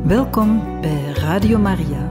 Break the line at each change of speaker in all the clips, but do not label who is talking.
Welkom bij Radio Maria.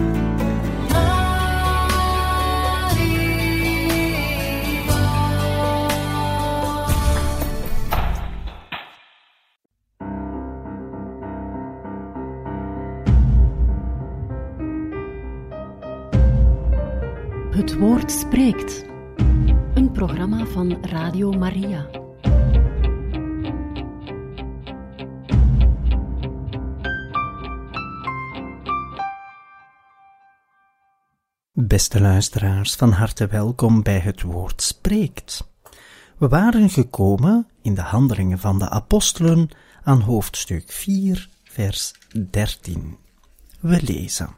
Het Woord spreekt. Een programma van Radio Maria.
Beste luisteraars, van harte welkom bij Het Woord spreekt. We waren gekomen in de Handelingen van de Apostelen aan hoofdstuk 4, vers 13. We lezen.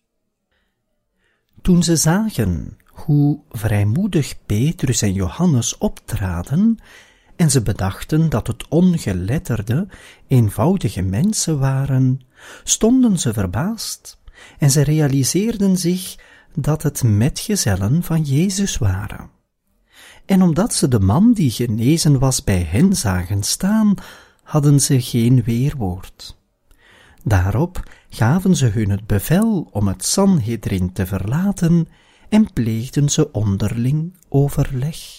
Toen ze zagen hoe vrijmoedig Petrus en Johannes optraden en ze bedachten dat het ongeletterde, eenvoudige mensen waren, stonden ze verbaasd en ze realiseerden zich dat het metgezellen van Jezus waren. En omdat ze de man die genezen was bij hen zagen staan, hadden ze geen weerwoord. Daarop gaven ze hun het bevel om het Sanhedrin te verlaten en pleegden ze onderling overleg.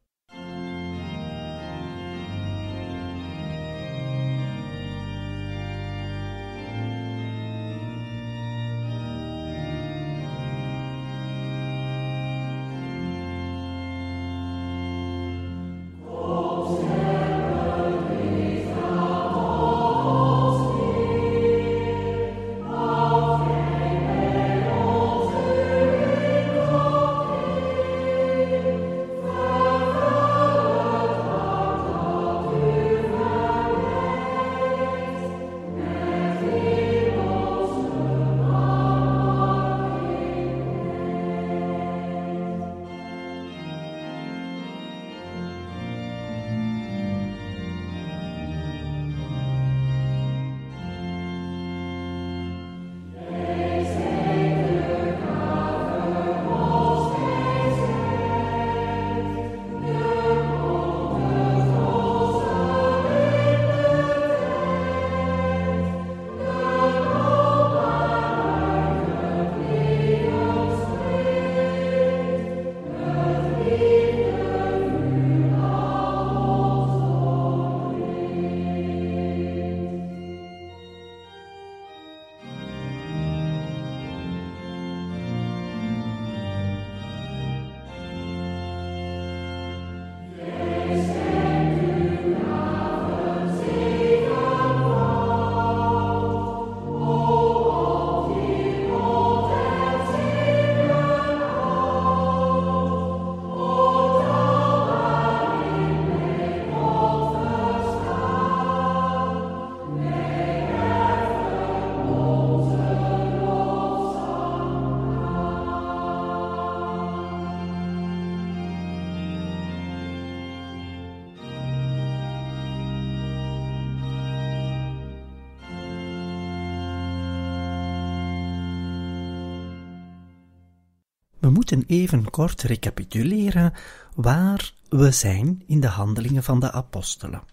We moeten even kort recapituleren waar we zijn in de Handelingen van de Apostelen.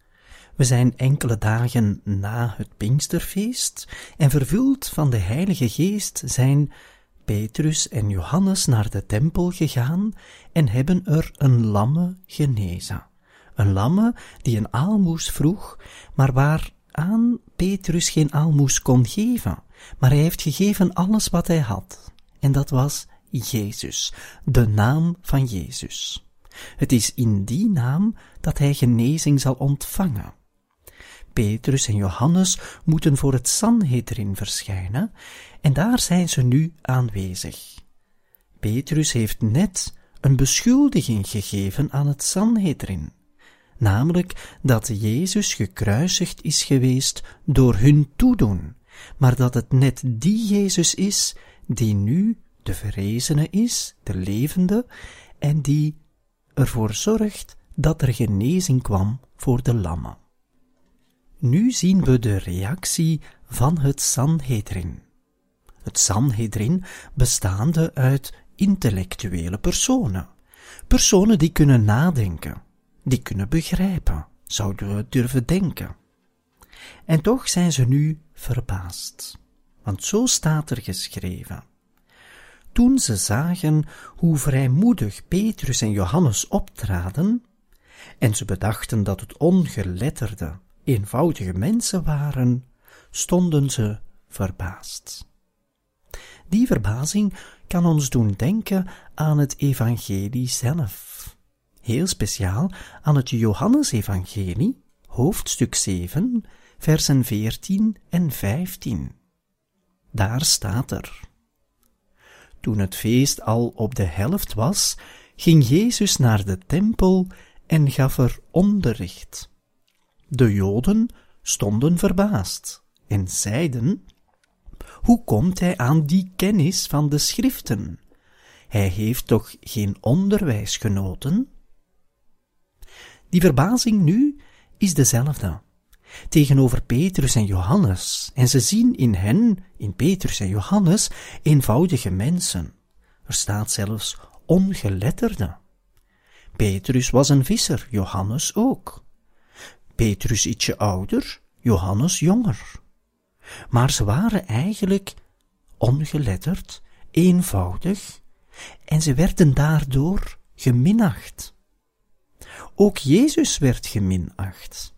We zijn enkele dagen na het Pinksterfeest en vervuld van de Heilige Geest zijn Petrus en Johannes naar de tempel gegaan en hebben er een lamme genezen. Een lamme die een aalmoes vroeg, maar waaraan Petrus geen aalmoes kon geven, maar hij heeft gegeven alles wat hij had. En dat was Jezus, de naam van Jezus. Het is in die naam dat hij genezing zal ontvangen. Petrus en Johannes moeten voor het Sanhedrin verschijnen en daar zijn ze nu aanwezig. Petrus heeft net een beschuldiging gegeven aan het Sanhedrin, namelijk dat Jezus gekruisigd is geweest door hun toedoen, maar dat het net die Jezus is die nu de verrezene is, de levende, en die ervoor zorgt dat er genezing kwam voor de lamme. Nu zien we de reactie van het Sanhedrin. Het Sanhedrin bestaande uit intellectuele personen. Personen die kunnen nadenken, die kunnen begrijpen, zouden we durven denken. En toch zijn ze nu verbaasd, want zo staat er geschreven. Toen ze zagen hoe vrijmoedig Petrus en Johannes optraden, en ze bedachten dat het ongeletterde, eenvoudige mensen waren, stonden ze verbaasd. Die verbazing kan ons doen denken aan het evangelie zelf. Heel speciaal aan het Johannesevangelie, hoofdstuk 7, versen 14 en 15. Daar staat er: Toen het feest al op de helft was, ging Jezus naar de tempel en gaf er onderricht. De Joden stonden verbaasd en zeiden: Hoe komt hij aan die kennis van de schriften? Hij heeft toch geen onderwijs genoten? Die verbazing nu is dezelfde tegenover Petrus en Johannes, en ze zien in hen, in Petrus en Johannes, eenvoudige mensen. Er staat zelfs ongeletterde. Petrus was een visser, Johannes ook. Petrus ietsje ouder, Johannes jonger. Maar ze waren eigenlijk ongeletterd, eenvoudig, en ze werden daardoor geminacht. Ook Jezus werd geminacht.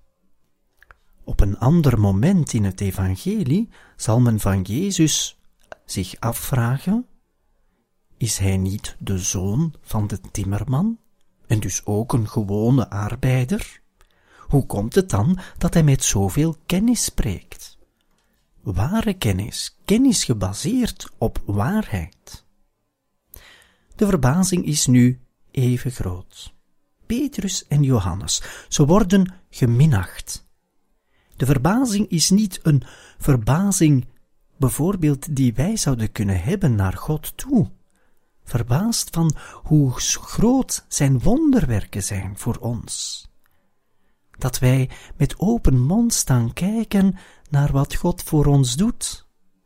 Op een ander moment in het evangelie zal men van Jezus zich afvragen: is hij niet de zoon van de timmerman en dus ook een gewone arbeider? Hoe komt het dan dat hij met zoveel kennis spreekt? Ware kennis, kennis gebaseerd op waarheid. De verbazing is nu even groot. Petrus en Johannes, ze worden geminacht. De verbazing is niet een verbazing, bijvoorbeeld die wij zouden kunnen hebben naar God toe. Verbaasd van hoe groot zijn wonderwerken zijn voor ons. Dat wij met open mond staan kijken naar wat God voor ons doet.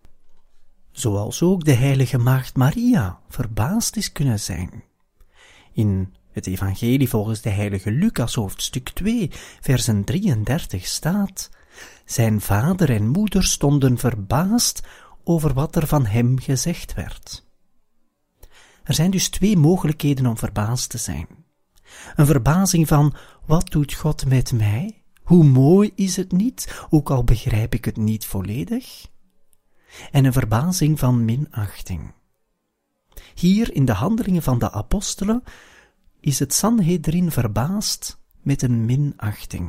Zoals ook de heilige maagd Maria verbaasd is kunnen zijn. In het evangelie volgens de heilige Lucas hoofdstuk 2, versen 33 staat: Zijn vader en moeder stonden verbaasd over wat er van hem gezegd werd. Er zijn dus twee mogelijkheden om verbaasd te zijn. Een verbazing van: wat doet God met mij? Hoe mooi is het niet, ook al begrijp ik het niet volledig? En een verbazing van minachting. Hier in de handelingen van de apostelen is het Sanhedrin verbaasd met een minachting.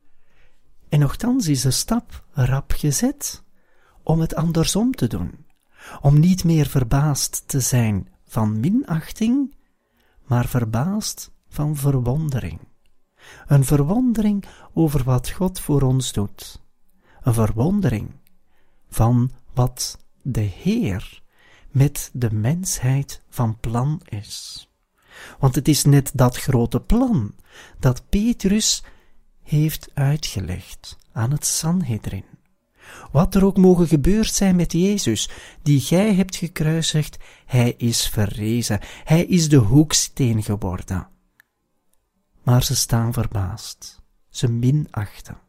En nochtans is de stap rap gezet om het andersom te doen, om niet meer verbaasd te zijn van minachting, maar verbaasd van verwondering. Een verwondering over wat God voor ons doet. Een verwondering van wat de Heer met de mensheid van plan is. Want het is net dat grote plan dat Petrus heeft uitgelegd aan het Sanhedrin. Wat er ook mogen gebeurd zijn met Jezus, die gij hebt gekruisigd, hij is verrezen, hij is de hoeksteen geworden. Maar ze staan verbaasd, ze minachten.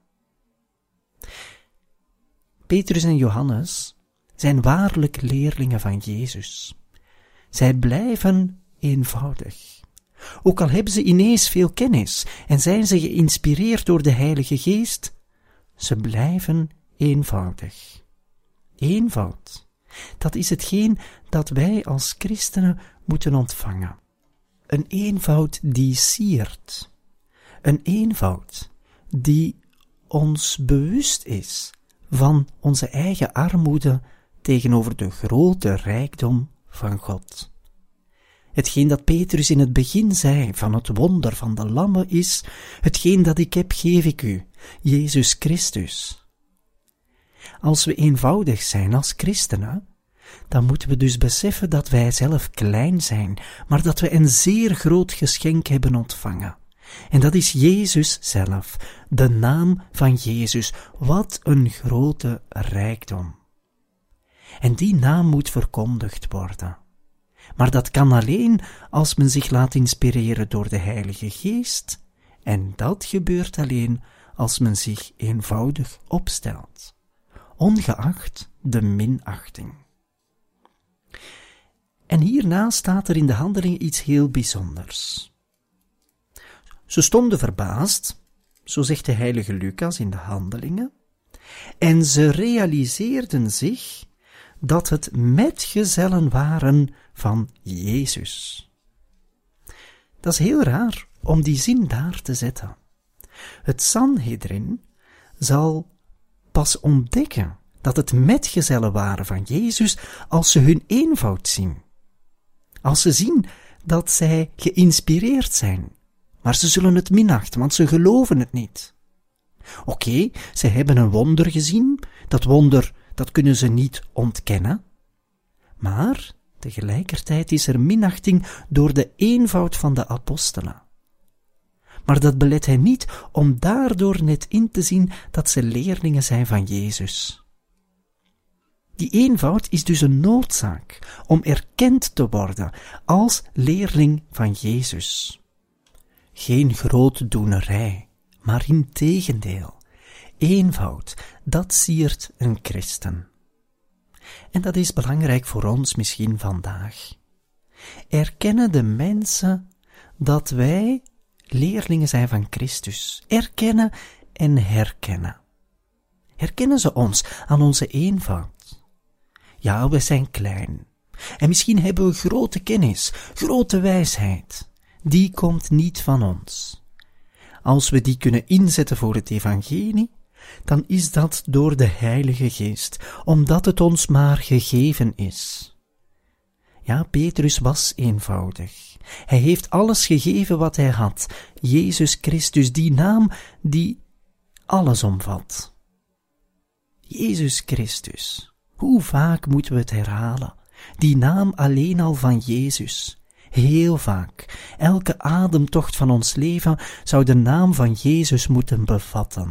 Petrus en Johannes zijn waarlijk leerlingen van Jezus. Zij blijven eenvoudig. Ook al hebben ze ineens veel kennis en zijn ze geïnspireerd door de Heilige Geest, ze blijven eenvoudig. Eenvoud, dat is hetgeen dat wij als christenen moeten ontvangen. Een eenvoud die siert. Een eenvoud die ons bewust is van onze eigen armoede tegenover de grote rijkdom van God. Hetgeen dat Petrus in het begin zei van het wonder van de lammen is: hetgeen dat ik heb, geef ik u, Jezus Christus. Als we eenvoudig zijn als christenen, dan moeten we dus beseffen dat wij zelf klein zijn, maar dat we een zeer groot geschenk hebben ontvangen. En dat is Jezus zelf, de naam van Jezus. Wat een grote rijkdom. En die naam moet verkondigd worden. Maar dat kan alleen als men zich laat inspireren door de Heilige Geest, en dat gebeurt alleen als men zich eenvoudig opstelt, ongeacht de minachting. En hierna staat er in de Handelingen iets heel bijzonders. Ze stonden verbaasd, zo zegt de heilige Lucas in de Handelingen, en ze realiseerden zich dat het metgezellen waren van Jezus. Dat is heel raar om die zin daar te zetten. Het Sanhedrin zal pas ontdekken dat het metgezellen waren van Jezus als ze hun eenvoud zien. Als ze zien dat zij geïnspireerd zijn, maar ze zullen het minachten, want ze geloven het niet. Oké, ze hebben een wonder gezien, dat wonder, dat kunnen ze niet ontkennen, maar tegelijkertijd is er minachting door de eenvoud van de apostelen. Maar dat belet hen niet om daardoor net in te zien dat ze leerlingen zijn van Jezus. Die eenvoud is dus een noodzaak om erkend te worden als leerling van Jezus. Geen grootdoenerij, maar integendeel. Eenvoud, dat siert een christen. En dat is belangrijk voor ons misschien vandaag. Erkennen de mensen dat wij leerlingen zijn van Christus. Erkennen en herkennen. Herkennen ze ons aan onze eenvoud? Ja, we zijn klein. En misschien hebben we grote kennis, grote wijsheid. Die komt niet van ons. Als we die kunnen inzetten voor het evangelie, dan is dat door de Heilige Geest, omdat het ons maar gegeven is. Ja, Petrus was eenvoudig. Hij heeft alles gegeven wat hij had. Jezus Christus, die naam die alles omvat. Jezus Christus. Hoe vaak moeten we het herhalen? Die naam alleen al van Jezus. Heel vaak. Elke ademtocht van ons leven zou de naam van Jezus moeten bevatten.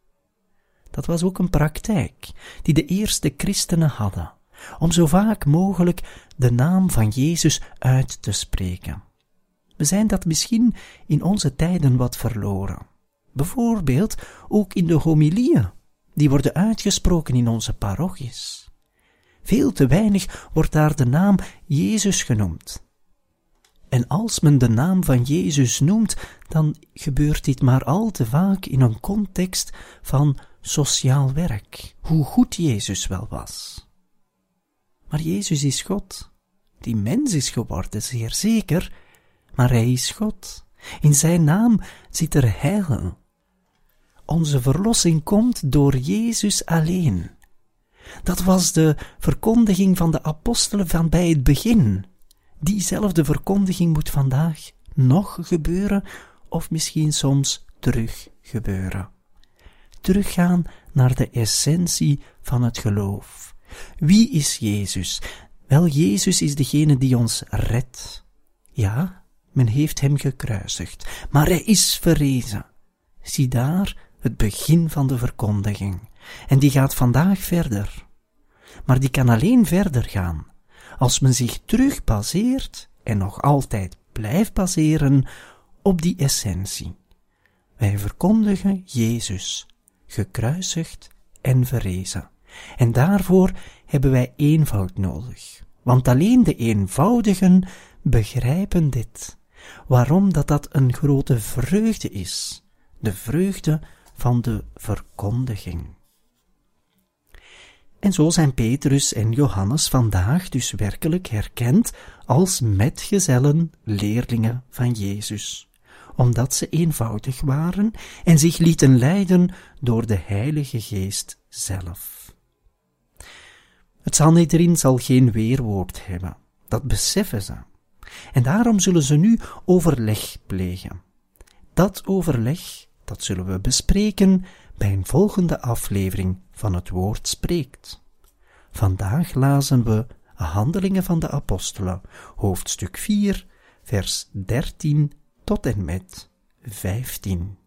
Dat was ook een praktijk die de eerste christenen hadden, om zo vaak mogelijk de naam van Jezus uit te spreken. We zijn dat misschien in onze tijden wat verloren. Bijvoorbeeld ook in de homilieën, die worden uitgesproken in onze parochies. Veel te weinig wordt daar de naam Jezus genoemd. En als men de naam van Jezus noemt, dan gebeurt dit maar al te vaak in een context van sociaal werk, hoe goed Jezus wel was. Maar Jezus is God. Die mens is geworden, zeer zeker, maar hij is God. In zijn naam zit er heil. Onze verlossing komt door Jezus alleen. Dat was de verkondiging van de apostelen van bij het begin. Diezelfde verkondiging moet vandaag nog gebeuren, of misschien soms terug gebeuren. Teruggaan naar de essentie van het geloof. Wie is Jezus? Wel, Jezus is degene die ons redt. Ja, men heeft hem gekruisigd, maar hij is verrezen. Zie daar het begin van de verkondiging. En die gaat vandaag verder. Maar die kan alleen verder gaan als men zich terug baseert en nog altijd blijft baseren op die essentie. Wij verkondigen Jezus, gekruisigd en verrezen. En daarvoor hebben wij eenvoud nodig. Want alleen de eenvoudigen begrijpen dit. Waarom dat een grote vreugde is. De vreugde van de verkondiging. En zo zijn Petrus en Johannes vandaag dus werkelijk herkend als metgezellen leerlingen van Jezus, omdat ze eenvoudig waren en zich lieten leiden door de Heilige Geest zelf. Het Sanhedrin zal geen weerwoord hebben, dat beseffen ze. En daarom zullen ze nu overleg plegen. Dat overleg, dat zullen we bespreken bij een volgende aflevering van Het Woord Spreekt. Vandaag lazen we Handelingen van de Apostelen, hoofdstuk 4, vers 13 tot en met 15.